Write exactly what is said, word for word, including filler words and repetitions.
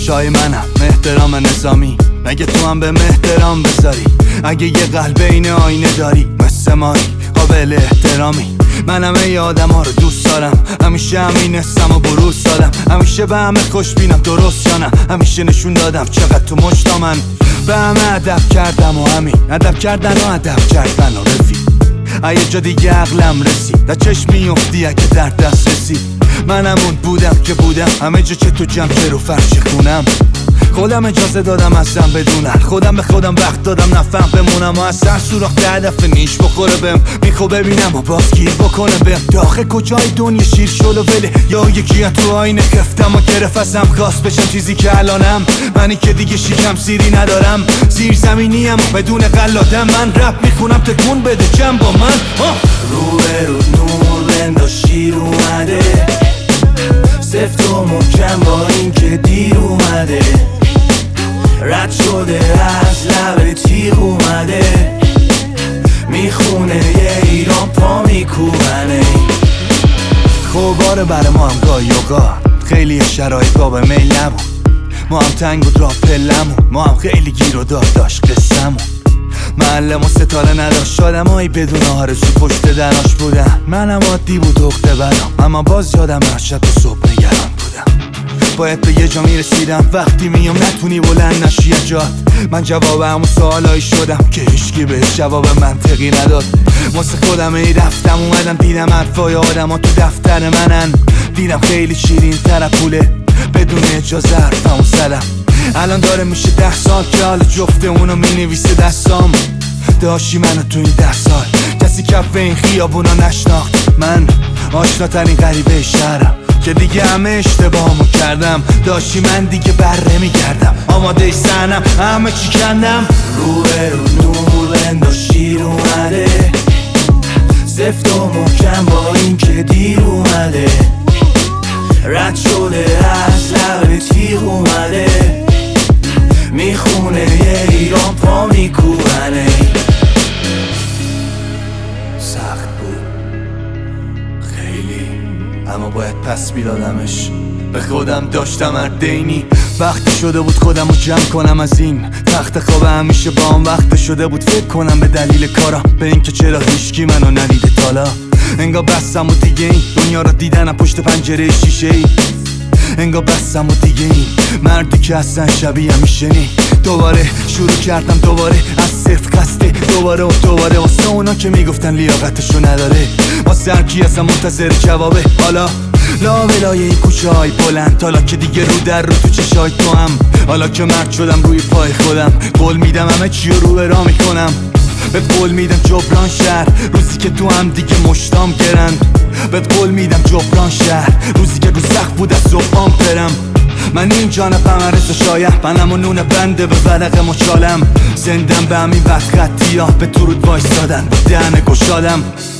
شای منم احترام نظامی، مگه تو هم به احترام بذاری؟ اگه یه قلب این آینه داری مثل مایی قابل احترامی. منم ای آدم ها رو دوست دارم، همیشه همین حسم و بروز دادم، همیشه به همه خوش بینم درست یا نه، همیشه نشون دادم چقدر تو مشتا من به همه ادب کردم و همین ادب کردن و ادب کردن و رفیق. یه جا دیگه عقلم رسید، در چشم میفتی اگه در دست رسید. من همون بودم که بودم، همه جا که تو جمع که رو فرش خونم. خودم اجازه دادم ازم بدونن، خودم به خودم وقت دادم نفهم بمونم و از سر سوراخ ده دفعه نیش بخوره بهم. میخوا ببینم و باز گیر بکنه بهم. داخل کجای دنیا شیر شل و وله، یا یکی تو آینه خفتم و گرفت ازم خواست بشم چیزی که الانم. منی که دیگه شیکم سیری ندارم، زیر زمینیم بدون قلادم. من رپ میخونم تکون بده جمع با من. رو به رو نور بنداز شیر اومده، سفت و محکم با این که دیر اومده، رد شده از لب تیغ اومده، میخونه یه ایران پا میکوبنه. خوباره برای ما هم گاهی اوقات خیلی شرایط باب میل نبود، ما هم تنگ بود راه پلمون، ما هم خیلی گیر و داد داشت قصمون. معلم و ستاره نداشت، آدم هایی بدون آرزو پشت دراش بودن. منم عادی بود اخته برام، اما باز یادم شب و صبح نگران بودم. باید به یه جا میرسیدم، وقتی میام نتونی بلند نشی جات. من جواب همون سوالایی شدم که هیچکی بهش جواب منطقی نداد. واسه خودم ای رفتم اومدم دیدم حرفای آدم ها تو دفتر منن. دیدم خیلی شیرین تر پوله، بدون اجازه حرفمو زدم. الان داره میشه ده سال که حال جفته اونو مینویسه دستام. داشتی منو تو این ده سال کسی کف این خیابونا نشناخت. من آشناترین غریبه شهرم که دیگه همه اشتباهمو کردم. داشتی من دیگه بره میگردم، آماده سنم همه چی کندم. رو به رو نور بنداز شیر اومده، سفت و محکم با این که دیر اومده، رد شده از لب تیغ اومده، میخونه یه ایران پا میکوبنه. سخت بود خیلی، اما باید پس میدادمش. به خودم داشتم اردینی، وقتی شده بود خودم رو جمع کنم از این تخت خواب. همیشه با هم وقت شده بود فکر کنم به دلیل کارم، به اینکه چرا هیچکی منو ندیده تالا. انگار بستم و دیگه این دنیا رو دیدنم پشت پنجره شیشه ای. انگار بستم و دیگه این مردی که اصلا شبیه میشه نی. دوباره شروع کردم دوباره از صفر قصده، دوباره و دوباره واسه اونا که میگفتن لیاقتشو نداره، واسه هر کی اصلا منتظر جوابه. حالا لا ولای این کوچه های بلند، حالا که دیگه رو در رو تو چشای تو هم، حالا که مرد شدم روی پای خودم. قول میدم همه چی رو رو برا میکنم، بهت قول میدم جبران شهر روزی که تو هم دیگه مشتام گرند. بهت قول میدم جبران شهر روزی که رو سخت بود از صبحام برم. من این جانبم عرض شایم، منم و نون بنده به ورق مچالم. زندم به همین وقت خطی ها به درود وایستادن با دهن گشادم.